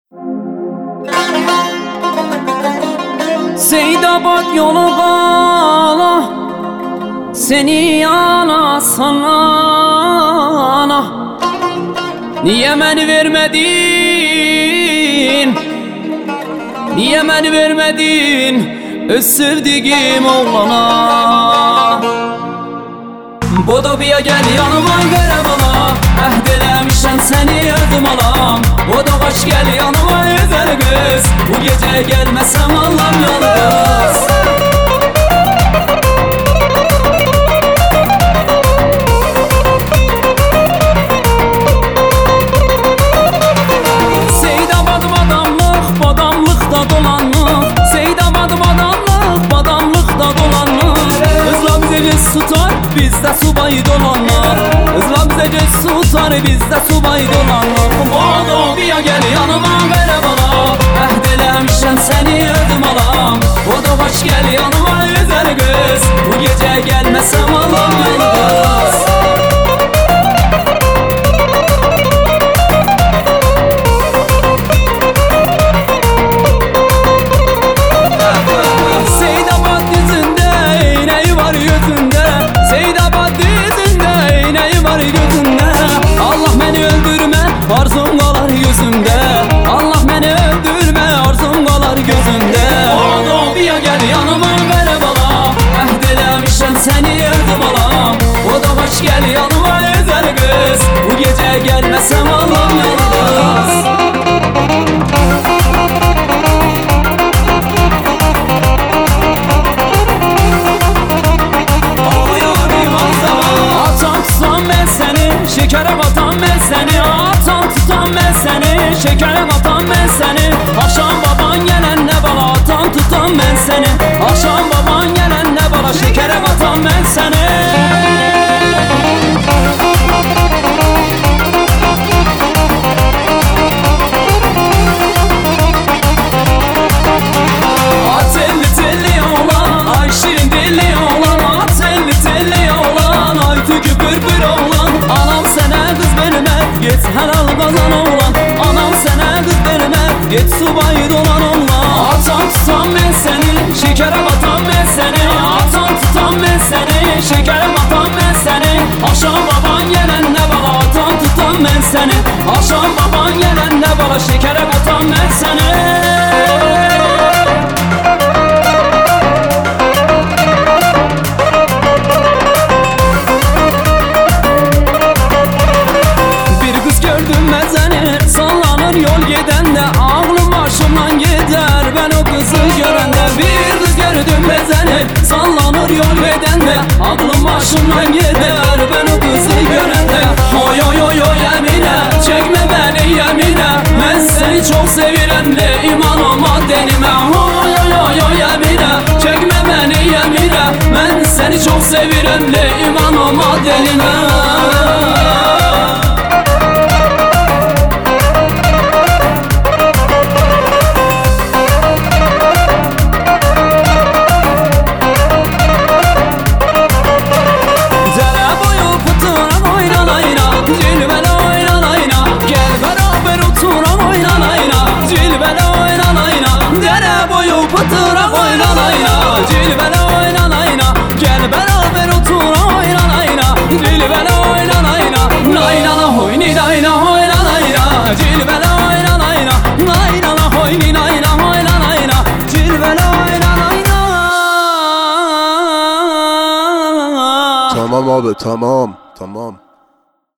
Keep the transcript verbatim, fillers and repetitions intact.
Seydabad yolu qala, seni yana sana. Niye beni vermedin? Niye beni vermedin öz sevdiğim oğlana? Bodobiya gel yanıma vere bana, əhd eləmişəm seni yardım alam. Bodobaş gel yanıma güzel kız, bu gece gelmesem Allah'ım yalnız. Seydabad badamlıq, badamlıqda dolanlıq. Seydabad badamlıq, badamlıqda dolanlıq. Kızla bize göz tutar, bizde subay dolanlar. Kızla bize göz tutar, bizde subay dolanlar. Bodobiya gel yanıma vere bana, əhd eləmişəm seni yardım alam. Bodobaş gel yanıma güzel kız, bu gece gelmesem Allah'ım yalnız. Arzum qalar yüzümdə, Allah məni öldürmə, arzum qalar gözümdə. Bodobiya gel yanıma vere bana, əhd eləmişəm seni yardım alam. Bodobaş gel yanıma güzel kız, bu gece gelmesem Allah'ım yalnız. Atan tutan ben seni, şekere batan ben seni. Atan tutan ben seni, şekere batan ben seni. Akşam baban gelen ne bala, atan tutan ben seni. Akşam baban gelen ne bala, şekere batan ben seni. At elli telli oğlan, ay şirin dilli oğlan. At elli telli oğlan, ay tükü pırpır oğlan. Anam sana kız verme, git helal kazan oğlan. Anam sana kız verme, git subay dolan oğlan. Atan tutan ben seni, şekere batan ben seni. Atan tutan ben seni, şekere batan ben seni. Akşam baban gelen ne bala, atan tutan ben seni. Akşam baban gelen ne bala, şekere batan ben seni. Sallanır yol gedende, ağlım başımdan gider ben o kızı görende. Bir kız gördüm bezeni, sallanır yol gedende, ağlım başımdan gider ben o kızı görende. Oy oy oy oy Emine, çekme beni yemine, ben seni çok sevirem de iman olma denime. Oy oy oy oy Emine, çekme beni yemine, ben seni çok sevirem de iman olma denime. Tamam abi, tamam, tamam.